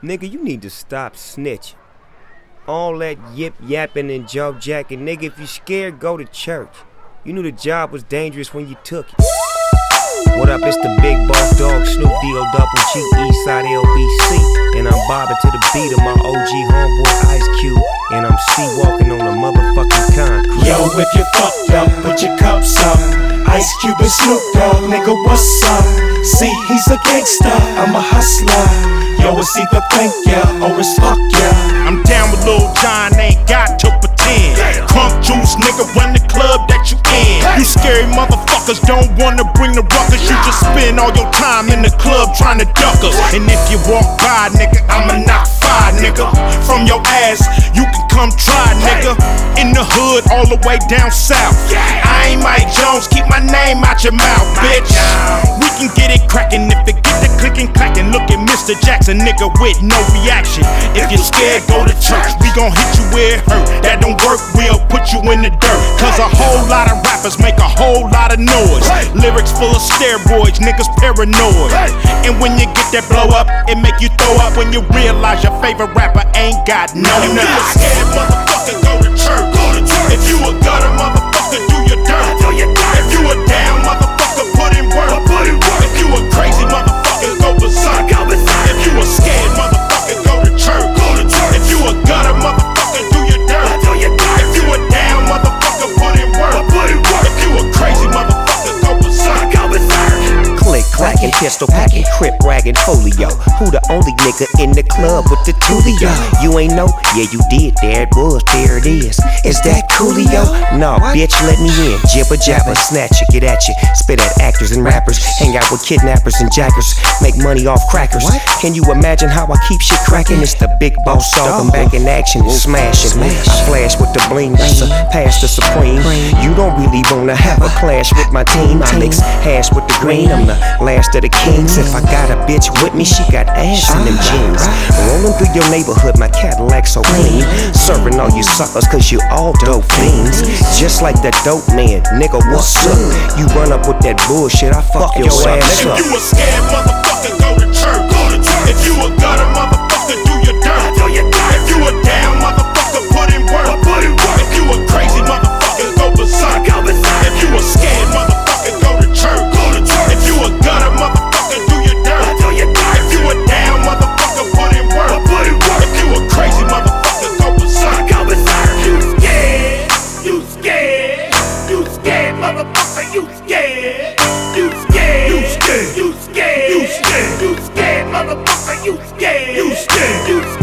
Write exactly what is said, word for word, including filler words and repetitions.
Nigga, you need to stop snitching. All that yip yapping and jaw jacking. Nigga, if you scared, go to church. You knew the job was dangerous when you took it. What up, it's the big boss dog, Snoop D O double G, Eastside L B C. And I'm bobbing to the beat of my O G homeboy Ice Cube. And I'm C-walking on a motherfucking concrete. Yo, if you fucked up, put your cups up. Ice Cube and Snoop Dogg, nigga, what's up? See, he's a gangster, I'm a hustler. Yo, it's either thank ya or it's fuck ya. I'm down with Lil Jon, ain't got to pretend. Crunk juice, nigga, run the club that you in. You scary motherfuckers don't wanna bring the ruckus. You just spend all your time in the club trying to duck us. And if you walk by, nigga, I'ma knock five, nigga. From your ass, you can come try, nigga. In the hood, all the way down south. I ain't Mike Jones, keep my name out your mouth, bitch. We can get it crackin' if it get the clickin' clackin'. Look at Mister Jackson, nigga, with no reaction. If you're scared, go to church. We gon' hit you where it hurt. That don't work, we'll put you in the dirt. Cause a whole lot of rappers make a whole lot of noise. Lyrics full of steroids, niggas paranoid. And when you get that blow up, it make you throw up when you realize your favorite rapper ain't got no nuts. If you a scared motherfucker, go to church. If you a gutter motherfucker, do your dirt. If you a down motherfucker, put in work. If you a crazy motherfucker, go berserk. If you a scared motherfucker, go to church. If you a gutter motherfucker, do your dirt. If you a down motherfucker, put in work. If you a crazy motherfucker, go berserk. Click, clacking, pistol packing, crip ragging, folio. Who the only nigga in the club with the Tulio? You ain't know? Yeah, you did. There it was, there it is. Is that Coolio? No, bitch, let me in. Jibber jabber, snatch it, get at you. Spit at actors and rappers. Hang out with kidnappers and jackers. Make money off crackers. Can you imagine how I keep shit cracking? It's the big boss dog. I'm back in action, smashing. I flash with the bling, that's a pass the supreme. You don't really wanna have a clash with my team. I mix hash with the green. I'm the last of the kings. If I got a bitch with me, she got ass in them jeans. Rolling through your neighborhood, my Cadillac so clean. Serving all you suckers cause you all dope fiends. Just like that dope man, nigga, what's up? You run up with that bullshit, I fuck your ass up. If you a scared motherfucker, go to church. If you a gutter motherfucker, do your dirt. If you a down motherfucker, put in work. If you a crazy motherfucker, go berserk. If you a scared motherfucker, go to church. If you a gutter motherfucker, do your dirt. If you a down motherfucker, put in work. If you a crazy motherfucker, go berserk. You scared, you scared, you scared, motherfucker, you scared. You scared, you scared, you scared, you scared, you scared, motherfucker, you scared. You scared, you scared.